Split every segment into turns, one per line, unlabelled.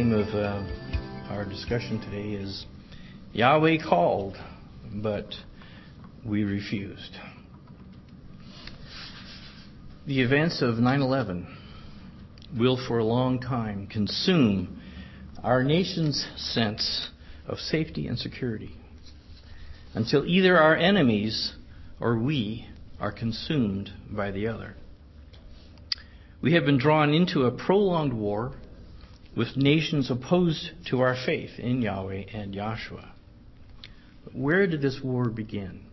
name of our discussion today is Yahweh called, but we refused. The events of 9/11 will for a long time consume our nation's sense of safety and security until either our enemies or we are consumed by the other. We have been drawn into a prolonged war with nations opposed to our faith in Yahweh and Yahshua. But where did this war begin?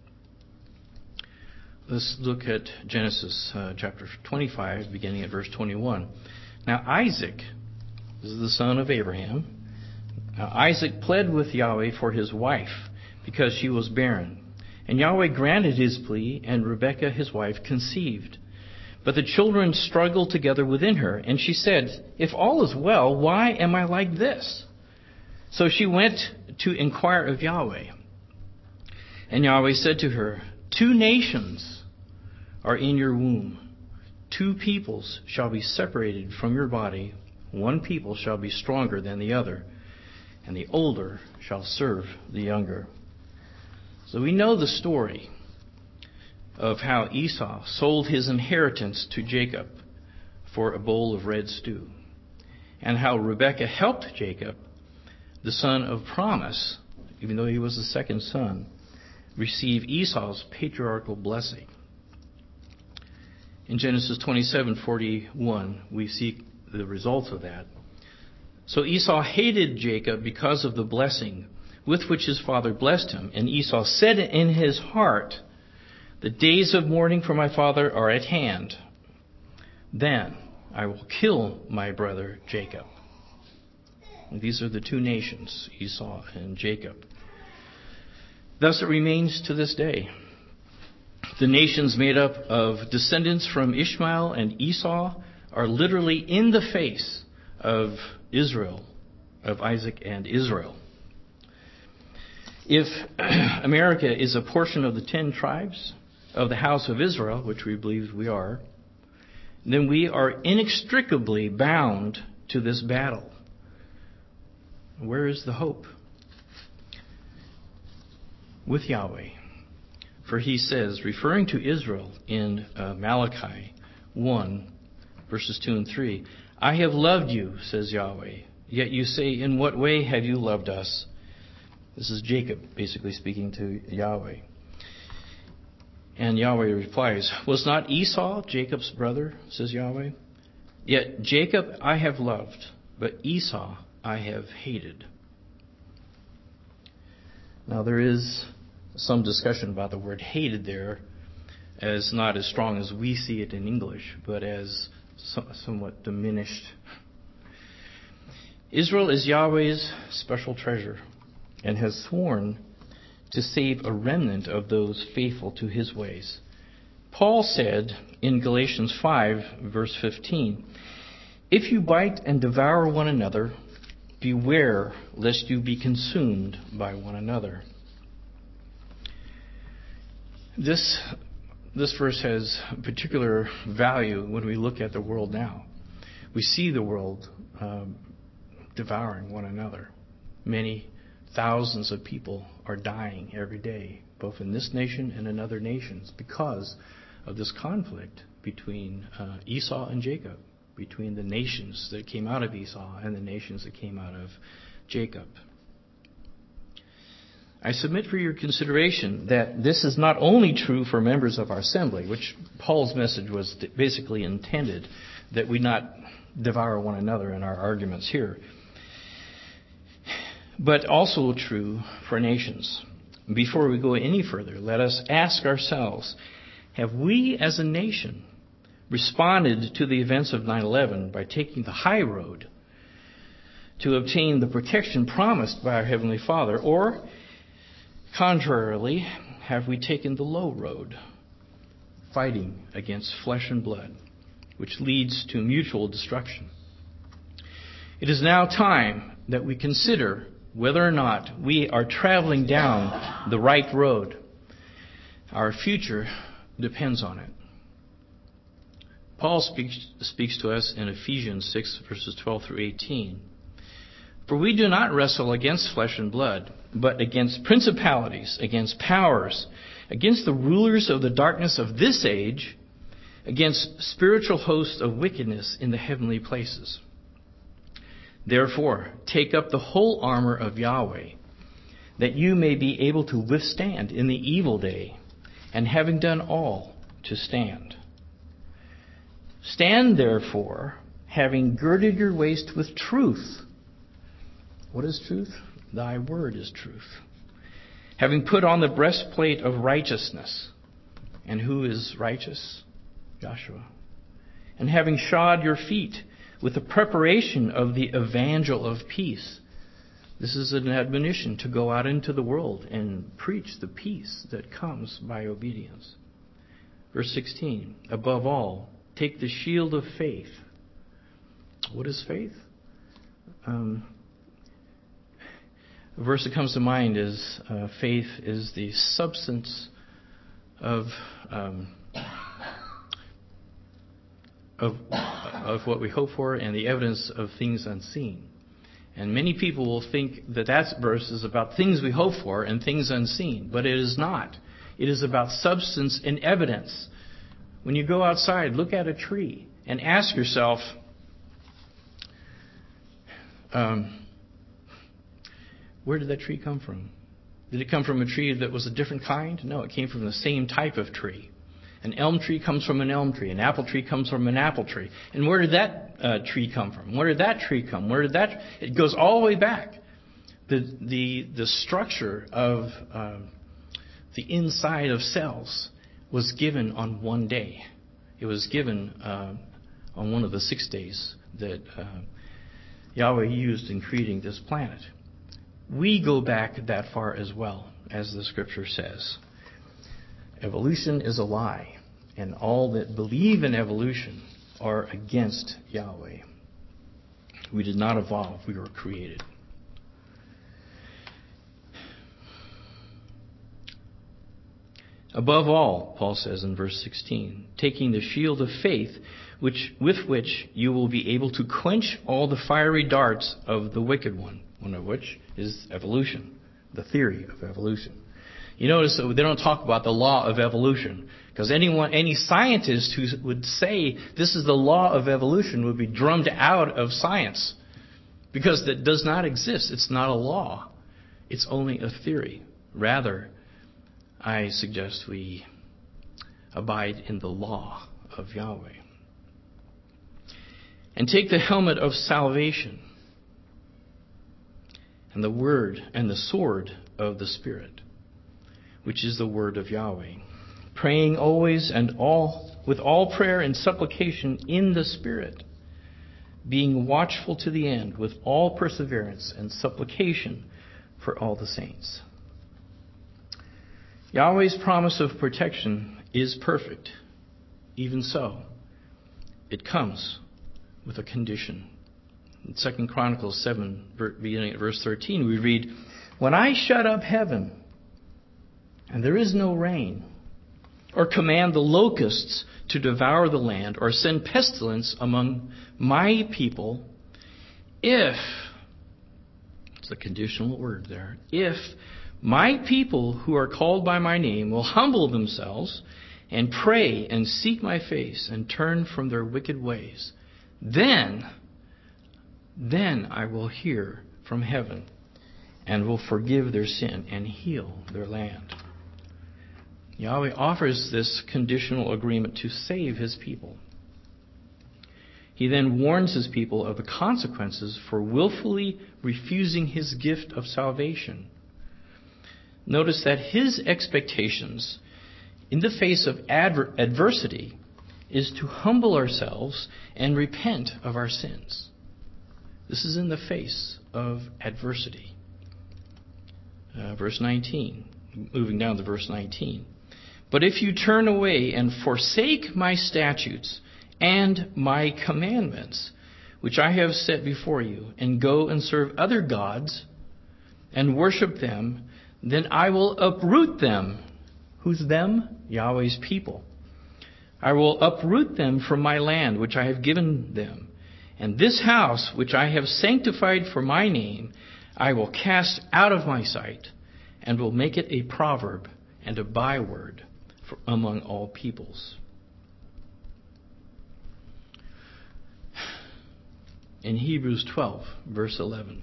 Let's look at Genesis chapter 25, beginning at verse 21. Now Isaac is the son of Abraham. Now Isaac pled with Yahweh for his wife because she was barren. And Yahweh granted his plea, and Rebekah his wife conceived. But the children struggled together within her, and she said, "If all is well, why am I like this?" So she went to inquire of Yahweh. And Yahweh said to her, "Two nations are in your womb. Two peoples shall be separated from your body. One people shall be stronger than the other, and the older shall serve the younger." So we know the story of how Esau sold his inheritance to Jacob for a bowl of red stew, and how Rebekah helped Jacob, the son of promise, even though he was the second son, receive Esau's patriarchal blessing. In Genesis 27:41, we see the results of that. So Esau hated Jacob because of the blessing with which his father blessed him. And Esau said in his heart, "The days of mourning for my father are at hand. Then I will kill my brother Jacob." And these are the two nations, Esau and Jacob. Thus it remains to this day. The nations made up of descendants from Ishmael and Esau are literally in the face of Israel, of Isaac and Israel. If America is a portion of the 10 tribes of the house of Israel, which we believe we are, then we are inextricably bound to this battle. Where is the hope? With Yahweh. For he says, referring to Israel in Malachi 1, verses 2 and 3, "I have loved you, says Yahweh, yet you say, in what way have you loved us?" This is Jacob basically speaking to Yahweh. And Yahweh replies, "Was not Esau Jacob's brother, says Yahweh? Yet Jacob I have loved, but Esau I have hated." Now there is some discussion about the word hated there, as not as strong as we see it in English, but as somewhat diminished. Israel is Yahweh's special treasure and has sworn to save a remnant of those faithful to his ways. Paul said in Galatians 5, verse 15, "If you bite and devour one another, beware lest you be consumed by one another." This verse has particular value when we look at the world now. We see the world devouring one another. Many thousands of people are dying every day, both in this nation and in other nations, because of this conflict between Esau and Jacob, between the nations that came out of Esau and the nations that came out of Jacob. I submit for your consideration that this is not only true for members of our assembly, which Paul's message was basically intended, that we not devour one another in our arguments here, but also true for nations. Before we go any further, let us ask ourselves, have we as a nation responded to the events of 9/11 by taking the high road to obtain the protection promised by our Heavenly Father, or contrarily, have we taken the low road, fighting against flesh and blood, which leads to mutual destruction? It is now time that we consider whether or not we are traveling down the right road. Our future depends on it. Paul speaks to us in Ephesians 6, verses 12 through 18. For we do not wrestle against flesh and blood, but against principalities, against powers, against the rulers of the darkness of this age, against spiritual hosts of wickedness in the heavenly places. Therefore, take up the whole armor of Yahweh, that you may be able to withstand in the evil day, and having done all, to stand. Stand therefore, having girded your waist with truth. What is truth? Thy word is truth. Having put on the breastplate of righteousness. And who is righteous? Joshua. And having shod your feet with the preparation of the evangel of peace. This is an admonition to go out into the world and preach the peace that comes by obedience. Verse 16, above all, take the shield of faith. What is faith? The verse that comes to mind is faith is the substance of what we hope for and the evidence of things unseen. And many people will think that verse is about things we hope for and things unseen, but it is not. It is about substance and evidence. When you go outside, look at a tree and ask yourself, where did that tree come from? Did it come from a tree that was a different kind? No, it came from the same type of tree. An elm tree comes from an elm tree. An apple tree comes from an apple tree. And where did that tree come from? Where did that tree come? It goes all the way back. The structure of the inside of cells was given on one day. It was given on one of the 6 days that Yahweh used in creating this planet. We go back that far as well, as the scripture says. Evolution is a lie, and all that believe in evolution are against Yahweh. We did not evolve, we were created. Above all, Paul says in verse 16, taking the shield of faith, with which you will be able to quench all the fiery darts of the wicked one of which is evolution, the theory of evolution. You notice that they don't talk about the law of evolution, because any scientist who would say this is the law of evolution would be drummed out of science, because that does not exist. It's not a law. It's only a theory. Rather, I suggest we abide in the law of Yahweh. And take the helmet of salvation and the word and the sword of the Spirit, which is the word of Yahweh, praying always and with all prayer and supplication in the Spirit, being watchful to the end with all perseverance and supplication for all the saints. Yahweh's promise of protection is perfect. Even so, it comes with a condition. In 2 Chronicles 7, beginning at verse 13, we read, "When I shut up heaven, and there is no rain, or command the locusts to devour the land, or send pestilence among my people, if," it's a conditional word there, "if my people who are called by my name will humble themselves and pray and seek my face and turn from their wicked ways, then I will hear from heaven and will forgive their sin and heal their land." Yahweh offers this conditional agreement to save his people. He then warns his people of the consequences for willfully refusing his gift of salvation. Notice that his expectations in the face of adversity is to humble ourselves and repent of our sins. This is in the face of adversity. Verse 19, moving down to verse 19. "But if you turn away and forsake my statutes and my commandments, which I have set before you, and go and serve other gods and worship them, then I will uproot them." Who's them? Yahweh's people. "I will uproot them from my land, which I have given them, And this house, which I have sanctified for my name, I will cast out of my sight, and will make it a proverb and a byword among all peoples. In Hebrews 12, verse 11,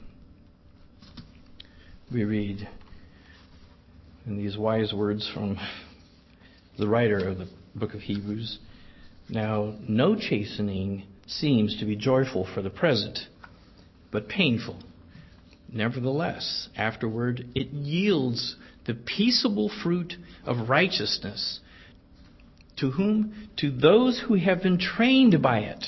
we read in these wise words from the writer of the book of Hebrews, "Now no chastening seems to be joyful for the present, but painful. Nevertheless, afterward it yields the peaceable fruit of righteousness to whom? To those who have been trained by it."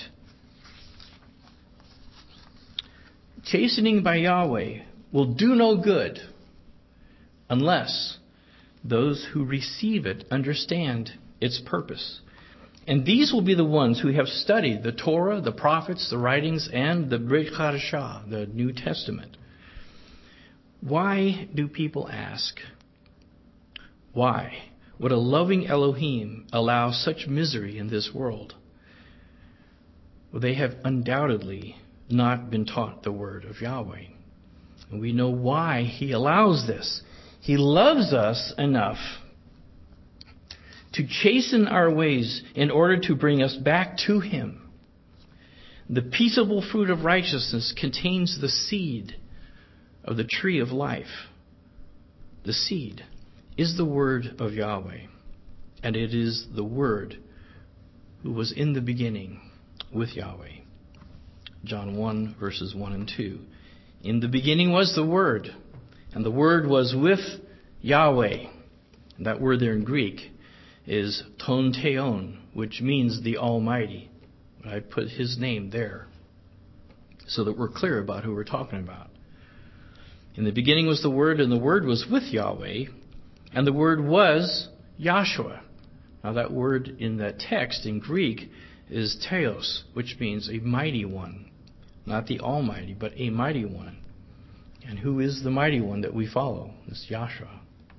Chastening by Yahweh will do no good unless those who receive it understand its purpose. And these will be the ones who have studied the Torah, the prophets, the writings, and the Brit Hadashah, the New Testament. Why do people ask? Why would a loving Elohim allow such misery in this world? Well, they have undoubtedly not been taught the word of Yahweh. And we know why He allows this. He loves us enough to chasten our ways in order to bring us back to Him. The peaceable fruit of righteousness contains the seed of the tree of life. The seed is the word of Yahweh, and it is the word who was in the beginning with Yahweh. John 1, verses 1 and 2. In the beginning was the Word, and the Word was with Yahweh. And that word there in Greek is ton theon, which means the Almighty. I put His name there so that we're clear about who we're talking about. In the beginning was the Word, and the Word was with Yahweh, and the Word was Yahshua. Now that word in that text in Greek is theos, which means a mighty one. Not the Almighty, but a mighty one. And who is the mighty one that we follow? It's Yahshua.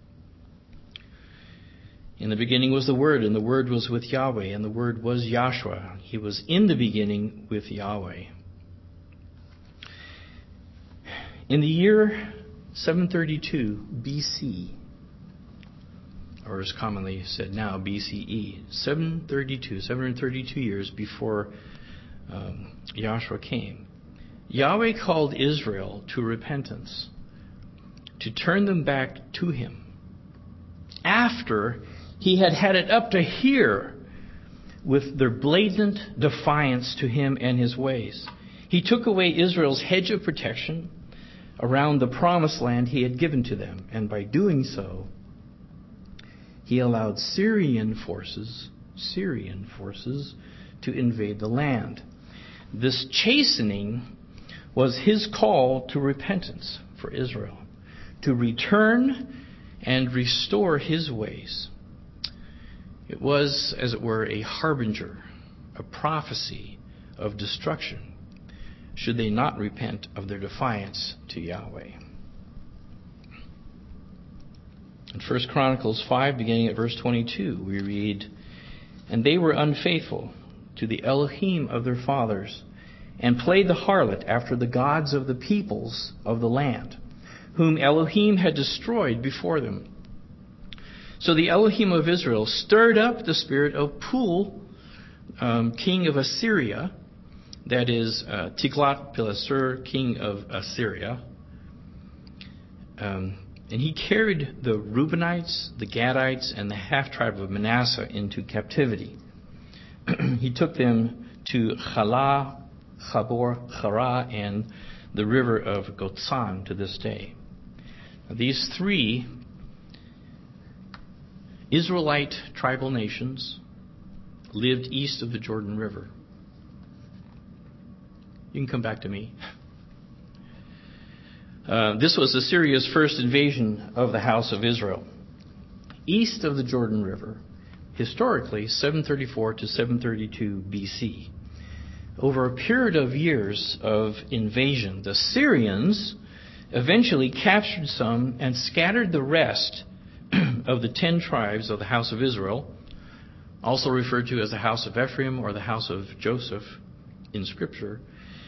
In the beginning was the Word, and the Word was with Yahweh, and the Word was Yahshua. He was in the beginning with Yahweh. In the year 732 BC, or as commonly said now, BCE, 732 years before Yahshua came, Yahweh called Israel to repentance, to turn them back to Him, after He had had it up to here with their blatant defiance to Him and His ways. He took away Israel's hedge of protection around the promised land He had given to them, and by doing so, He allowed Syrian forces to invade the land. This chastening was His call to repentance for Israel, to return and restore His ways. It was, as it were, a harbinger, a prophecy of destruction, should they not repent of their defiance to Yahweh. In 1 Chronicles 5, beginning at verse 22, we read, "And they were unfaithful to the Elohim of their fathers, and played the harlot after the gods of the peoples of the land, whom Elohim had destroyed before them. So the Elohim of Israel stirred up the spirit of Pul, king of Assyria," that is Tiglath-Pileser, king of Assyria, and he carried the Reubenites, the Gadites, and the half-tribe of Manasseh into captivity. He took them to Chalah, Chabor, Chara, and the river of Gozan to this day. Now, these three Israelite tribal nations lived east of the Jordan River. You can come back to me. This was Assyria's first invasion of the house of Israel. East of the Jordan River, historically 734 to 732 BC. Over a period of years of invasion, the Syrians eventually captured some and scattered the rest of the 10 tribes of the house of Israel, also referred to as the house of Ephraim or the house of Joseph in Scripture,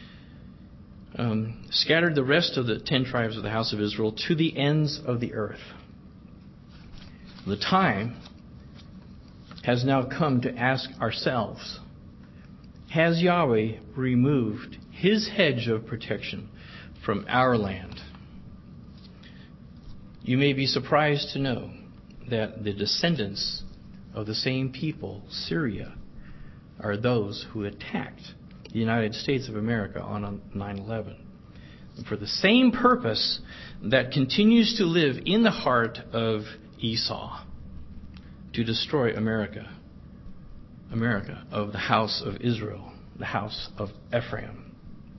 scattered the rest of the 10 tribes of the house of Israel to the ends of the earth. The time has now come to ask ourselves, has Yahweh removed His hedge of protection from our land? You may be surprised to know that the descendants of the same people, Syria, are those who attacked the United States of America on 9/11. For the same purpose that continues to live in the heart of Esau, to destroy America of the house of Israel, the house of Ephraim.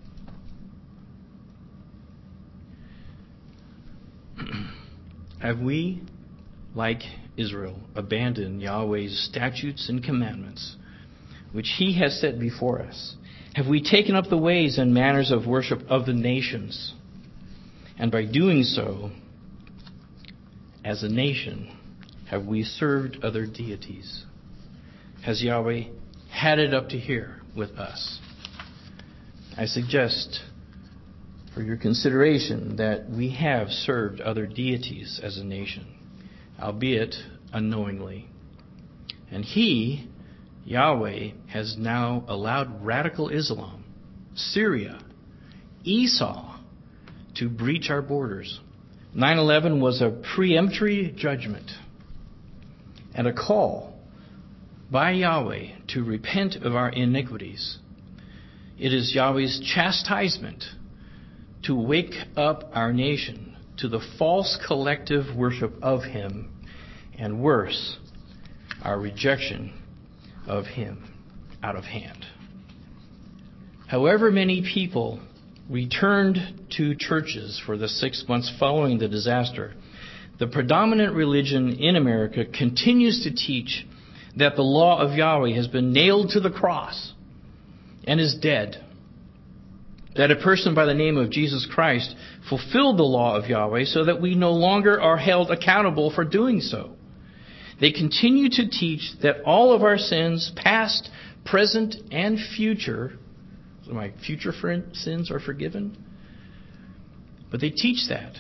Have we, like Israel, abandoned Yahweh's statutes and commandments, which He has set before us? Have we taken up the ways and manners of worship of the nations? And by doing so, as a nation, have we served other deities? Has Yahweh had it up to here with us? I suggest for your consideration that we have served other deities as a nation, albeit unknowingly. And He, Yahweh, has now allowed radical Islam, Syria, Esau, to breach our borders. 9/11 was a preemptory judgment and a call by Yahweh to repent of our iniquities. It is Yahweh's chastisement to wake up our nation to the false collective worship of Him, and worse, our rejection of Him out of hand. However many people returned to churches for the 6 months following the disaster, the predominant religion in America continues to teach that the law of Yahweh has been nailed to the cross and is dead. That a person by the name of Jesus Christ fulfilled the law of Yahweh so that we no longer are held accountable for doing so. They continue to teach that all of our sins, past, present, and future, so my future sins are forgiven. But they teach that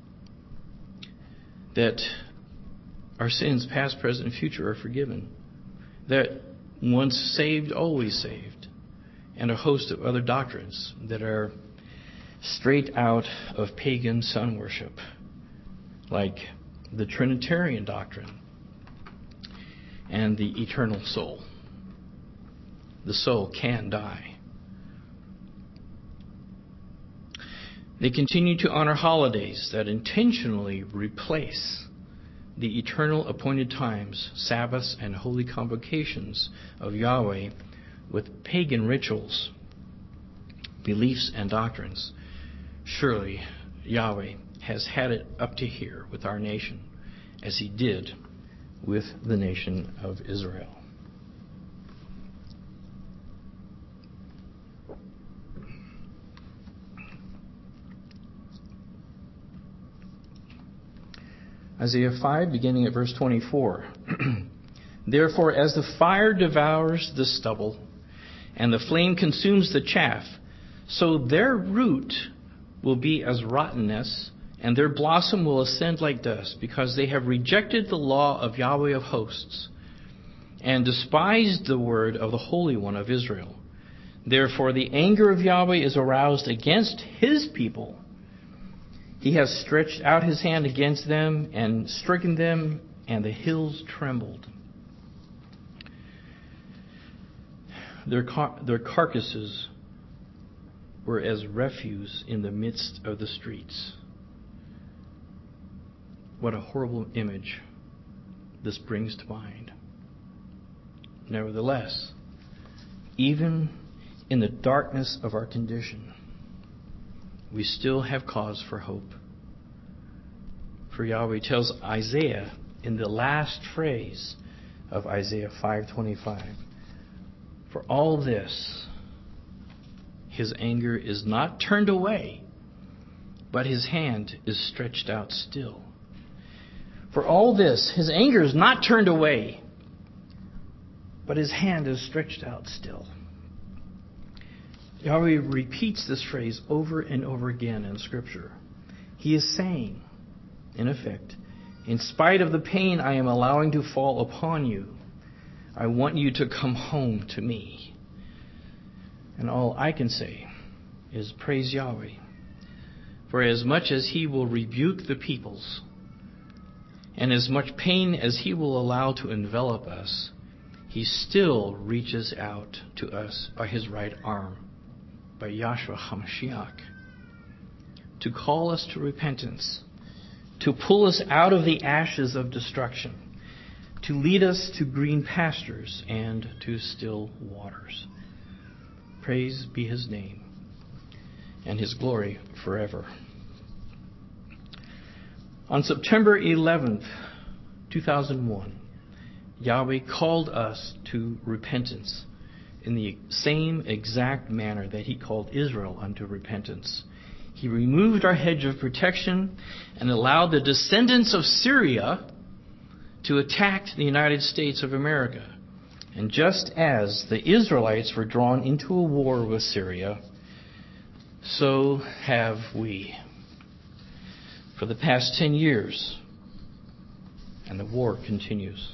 our sins, past, present, and future, are forgiven. That once saved, always saved. And a host of other doctrines that are straight out of pagan sun worship, like the Trinitarian doctrine and the eternal soul. The soul can die. They continue to honor holidays that intentionally replace the eternal appointed times, Sabbaths, and holy convocations of Yahweh with pagan rituals, beliefs, and doctrines. Surely Yahweh has had it up to here with our nation, as He did with the nation of Israel. Isaiah 5, beginning at verse 24. Therefore, as the fire devours the stubble, and the flame consumes the chaff, so their root will be as rottenness, and their blossom will ascend like dust, because they have rejected the law of Yahweh of hosts, and despised the word of the Holy One of Israel. Therefore, the anger of Yahweh is aroused against His people. He has stretched out His hand against them and stricken them, and the hills trembled. Their carcasses were as refuse in the midst of the streets. What a horrible image this brings to mind. Nevertheless, even in the darkness of our condition, we still have cause for hope. For Yahweh tells Isaiah in the last phrase of Isaiah 5:25, for all this, His anger is not turned away, but His hand is stretched out still. For all this, His anger is not turned away, but His hand is stretched out still. Yahweh repeats this phrase over and over again in Scripture. He is saying, in effect, in spite of the pain I am allowing to fall upon you, I want you to come home to me. And all I can say is praise Yahweh. For as much as He will rebuke the peoples, and as much pain as He will allow to envelop us, He still reaches out to us by His right arm, by Yahshua HaMashiach, to call us to repentance, to pull us out of the ashes of destruction, to lead us to green pastures and to still waters. Praise be His name and His glory forever. On September 11th, 2001, Yahweh called us to repentance in the same exact manner that He called Israel unto repentance. He removed our hedge of protection and allowed the descendants of Syria to attack the United States of America. And just as the Israelites were drawn into a war with Syria, so have we. For the past 10 years, and the war continues.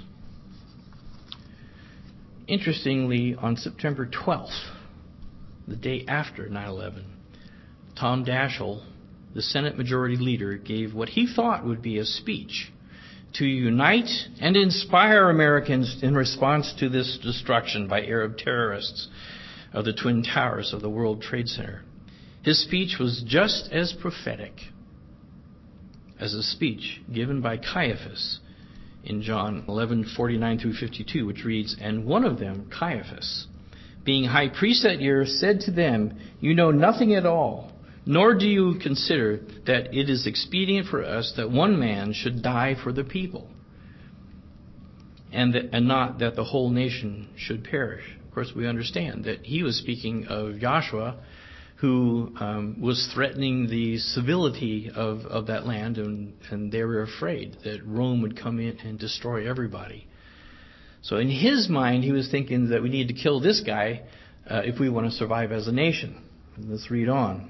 Interestingly, on September 12th, the day after 9/11, Tom Daschle, the Senate Majority Leader, gave what he thought would be a speech to unite and inspire Americans in response to this destruction by Arab terrorists of the Twin Towers of the World Trade Center. His speech was just as prophetic as a speech given by Caiaphas in John 11:49 through 52, which reads, "And one of them, Caiaphas, being high priest that year, said to them, You know nothing at all, nor do you consider that it is expedient for us that one man should die for the people, and not that the whole nation should perish." Of course, we understand that he was speaking of Joshua, who was threatening the civility of that land, and they were afraid that Rome would come in and destroy everybody. So in his mind, he was thinking that we need to kill this guy if we want to survive as a nation. Let's read on.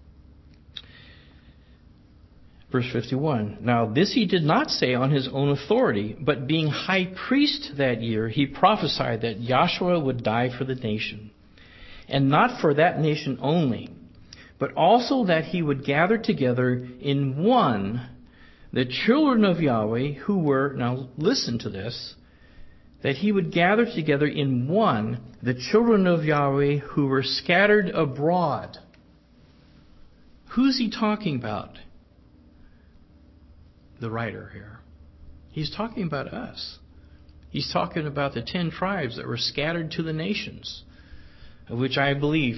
Verse 51, "Now this he did not say on his own authority, but being high priest that year, he prophesied that Joshua would die for the nation. And not for that nation only, but also that he would gather together in one the children of Yahweh who were," now listen to this, "that he would gather together in one the children of Yahweh who were scattered abroad." Who's he talking about? The writer here. He's talking about us. He's talking about the 10 tribes that were scattered to the nations, of which I believe,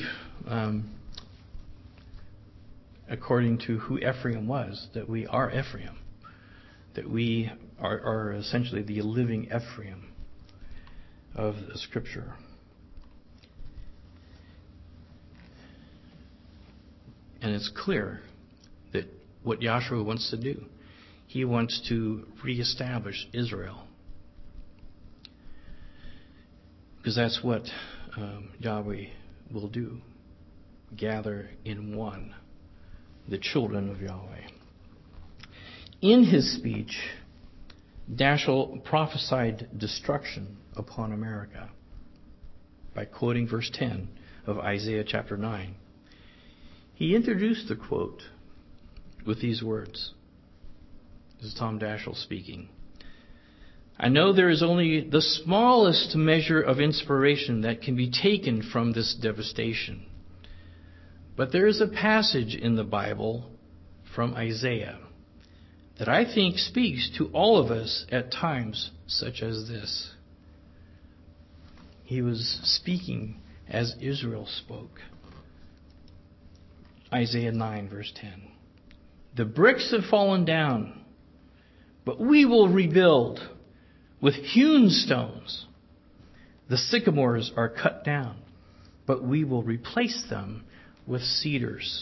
according to who Ephraim was, that we are Ephraim, that we are essentially the living Ephraim of the Scripture. And it's clear that what Joshua wants to do, he wants to reestablish Israel. Because that's what Yahweh will do. Gather in one the children of Yahweh. In his speech, Daschle prophesied destruction upon America by quoting verse 10 of Isaiah chapter 9. He introduced the quote with these words. This is Tom Daschle speaking. "I know there is only the smallest measure of inspiration that can be taken from this devastation. But there is a passage in the Bible from Isaiah that I think speaks to all of us at times such as this." He was speaking as Israel spoke. Isaiah 9, verse 10. "The bricks have fallen down, but we will rebuild with hewn stones. The sycamores are cut down, but we will replace them with cedars."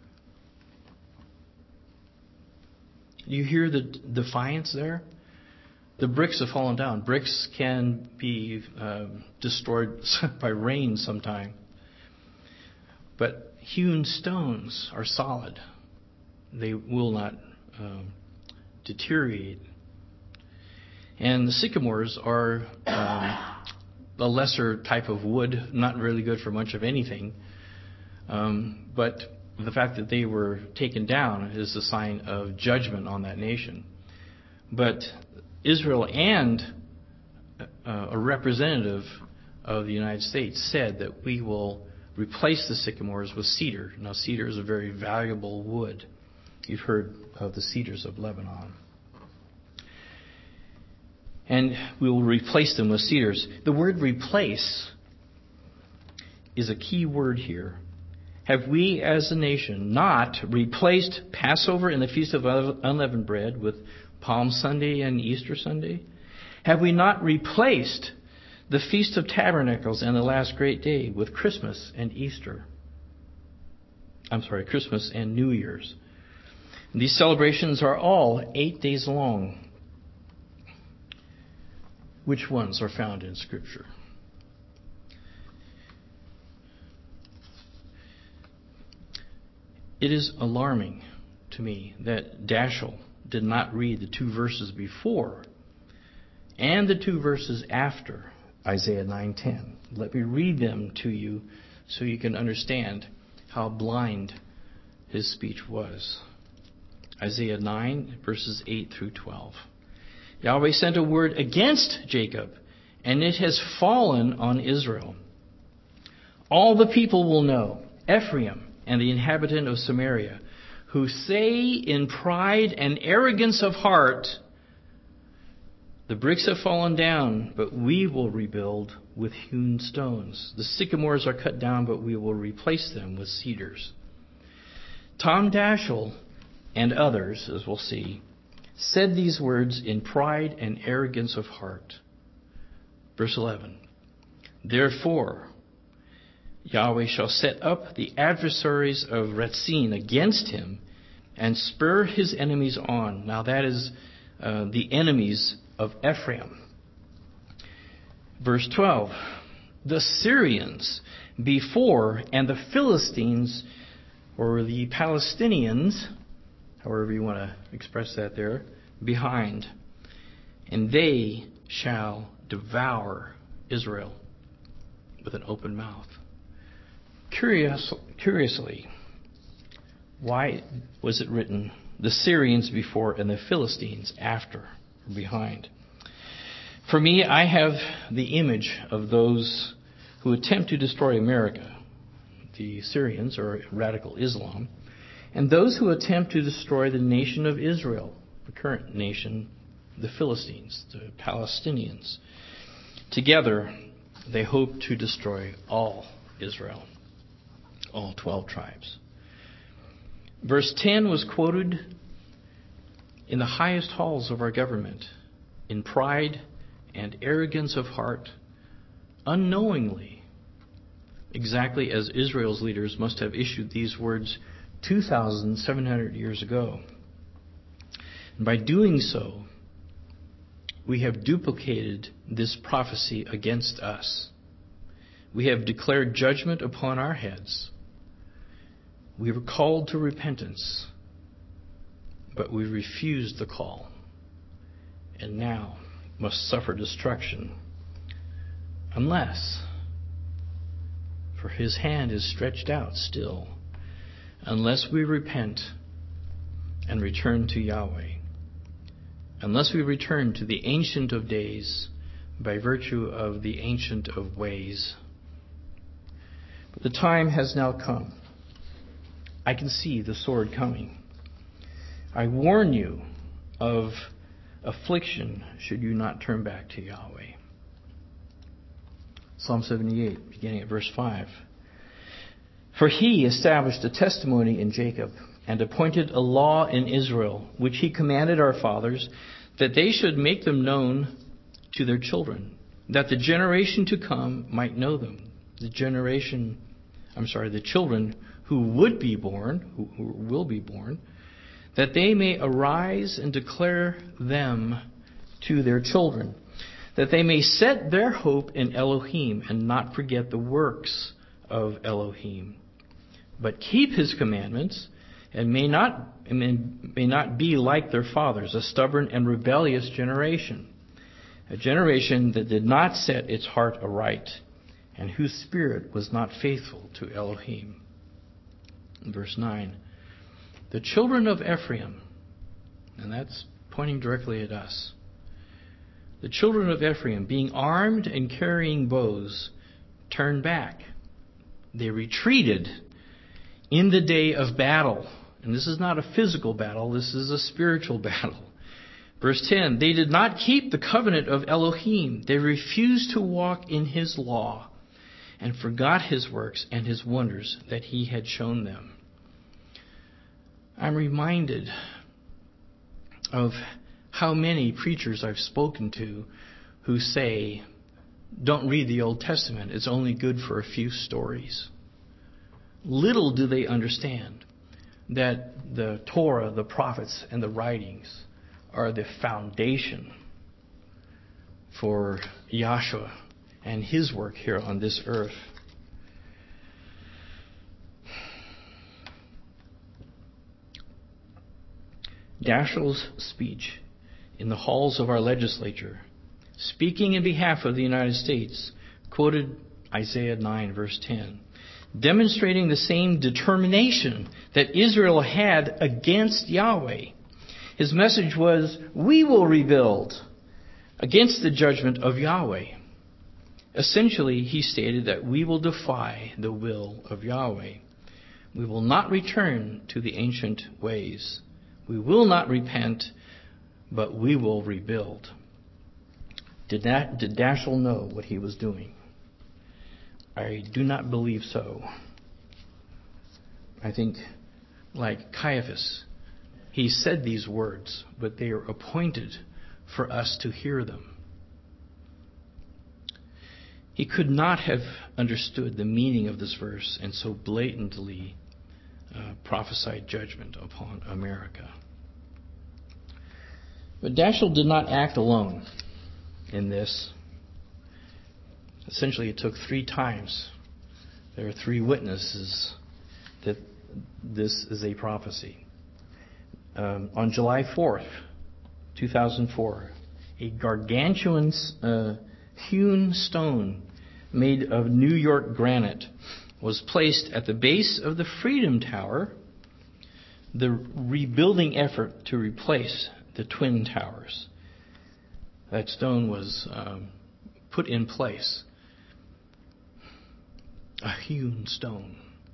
You hear the defiance there? The bricks have fallen down. Bricks can be destroyed by rain sometime. But hewn stones are solid. They will not deteriorate. And the sycamores are a lesser type of wood, not really good for much of anything. But the fact that they were taken down is a sign of judgment on that nation. But Israel and a representative of the United States said that we will replace the sycamores with cedar. Now, cedar is a very valuable wood. You've heard of the cedars of Lebanon. And we will replace them with cedars. The word replace is a key word here. Have we as a nation not replaced Passover and the Feast of Unleavened Bread with Palm Sunday and Easter Sunday? Have we not replaced the Feast of Tabernacles and the Last Great Day with Christmas and Easter? Christmas and New Year's. These celebrations are all 8 days long. Which ones are found in Scripture? It is alarming to me that Daschle did not read the 2 verses before and the 2 verses after Isaiah 9:10. Let me read them to you so you can understand how blind his speech was. Isaiah 9, verses 8 through 12. Yahweh sent a word against Jacob, and it has fallen on Israel. All the people will know, Ephraim and the inhabitant of Samaria, who say in pride and arrogance of heart, the bricks have fallen down, but we will rebuild with hewn stones. The sycamores are cut down, but we will replace them with cedars. Tom Daschle and others, as we'll see, said these words in pride and arrogance of heart. Verse 11. Therefore, Yahweh shall set up the adversaries of Rezin against him and spur his enemies on. Now that is the enemies of Ephraim. Verse 12. The Syrians before and the Philistines, or the Palestinians, however you want to express that there, behind. And they shall devour Israel with an open mouth. Curiously, why was it written, the Syrians before and the Philistines after or behind? For me, I have the image of those who attempt to destroy America, the Syrians, or radical Islam, and those who attempt to destroy the nation of Israel, the current nation, the Philistines, the Palestinians. Together, they hope to destroy all Israel, all 12 tribes. Verse 10 was quoted in the highest halls of our government, in pride and arrogance of heart, unknowingly, exactly as Israel's leaders must have issued these words 2,700 years ago. And by doing so, we have duplicated this prophecy against us. We have declared judgment upon our heads. We were called to repentance, but we refused the call, and now must suffer destruction, unless, for his hand is stretched out still, unless we repent and return to Yahweh, unless we return to the Ancient of Days by virtue of the Ancient of Ways. But the time has now come. I can see the sword coming. I warn you of affliction should you not turn back to Yahweh. Psalm 78, beginning at verse 5. For he established a testimony in Jacob and appointed a law in Israel, which he commanded our fathers, that they should make them known to their children, that the generation to come might know them. The children who would be born, who will be born, that they may arise and declare them to their children, that they may set their hope in Elohim and not forget the works of Elohim, but keep his commandments, and may not be like their fathers, a stubborn and rebellious generation, a generation that did not set its heart aright, and whose spirit was not faithful to Elohim. Verse 9, the children of Ephraim, and that's pointing directly at us, the children of Ephraim, being armed and carrying bows, turned back. They retreated in the day of battle. And this is not a physical battle, this is a spiritual battle. Verse 10, they did not keep the covenant of Elohim. They refused to walk in his law and forgot his works and his wonders that he had shown them. I'm reminded of how many preachers I've spoken to who say, don't read the Old Testament, it's only good for a few stories. Little do they understand that the Torah, the prophets, and the writings are the foundation for Yahshua and his work here on this earth. Daschle's speech in the halls of our legislature, speaking in behalf of the United States, quoted Isaiah 9, verse 10, demonstrating the same determination that Israel had against Yahweh. His message was, we will rebuild against the judgment of Yahweh. Essentially, he stated that we will defy the will of Yahweh. We will not return to the ancient ways. We will not repent, but we will rebuild. Did Daschle know what he was doing? I do not believe so. I think, like Caiaphas, he said these words, but they are appointed for us to hear them. He could not have understood the meaning of this verse and so blatantly prophesied judgment upon America. But Daschle did not act alone in this. Essentially, it took 3 times. There are 3 witnesses that this is a prophecy. On July 4th, 2004, a gargantuan hewn stone made of New York granite was placed at the base of the Freedom Tower, the rebuilding effort to replace the Twin Towers. That stone was put in place. A hewn stone.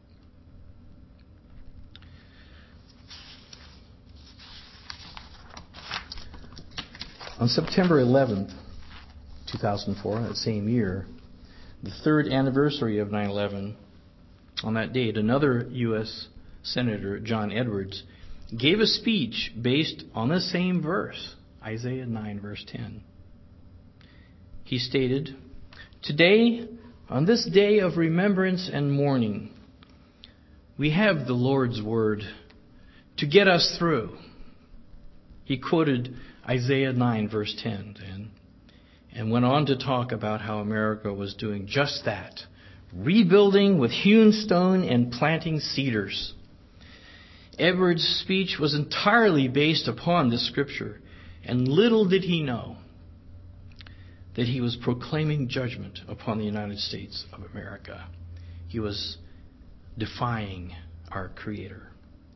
On September 11th, 2004, that same year, the 3rd anniversary of 9/11, on that date, another U.S. Senator, John Edwards, gave a speech based on the same verse, Isaiah 9, verse 10. He stated, today, on this day of remembrance and mourning, we have the Lord's word to get us through. He quoted Isaiah 9, verse 10 then, and went on to talk about how America was doing just that, rebuilding with hewn stone and planting cedars. Edwards' speech was entirely based upon this scripture, and little did he know that he was proclaiming judgment upon the United States of America. He was defying our Creator.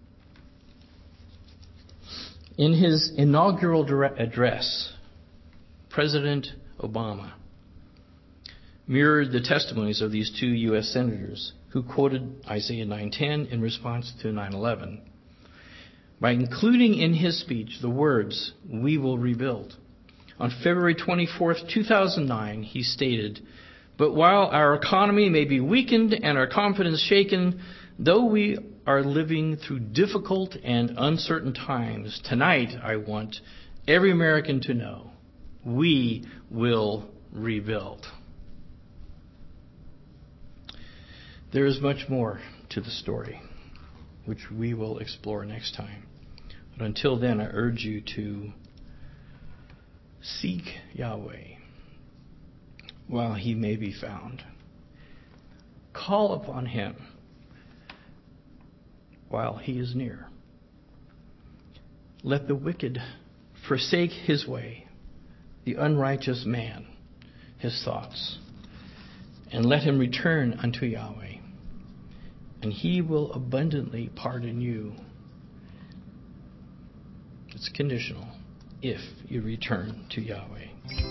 In his inaugural address, President Obama mirrored the testimonies of these 2 U.S. senators who quoted Isaiah 9:10 in response to 9/11 by including in his speech the words, we will rebuild. On February 24th, 2009, he stated, but while our economy may be weakened and our confidence shaken, though we are living through difficult and uncertain times, tonight I want every American to know we will rebuild. There is much more to the story, which we will explore next time. But until then, I urge you to seek Yahweh while he may be found. Call upon him while he is near. Let the wicked forsake his way, the unrighteous man his thoughts, and let him return unto Yahweh, and he will abundantly pardon you. It's conditional if you return to Yahweh.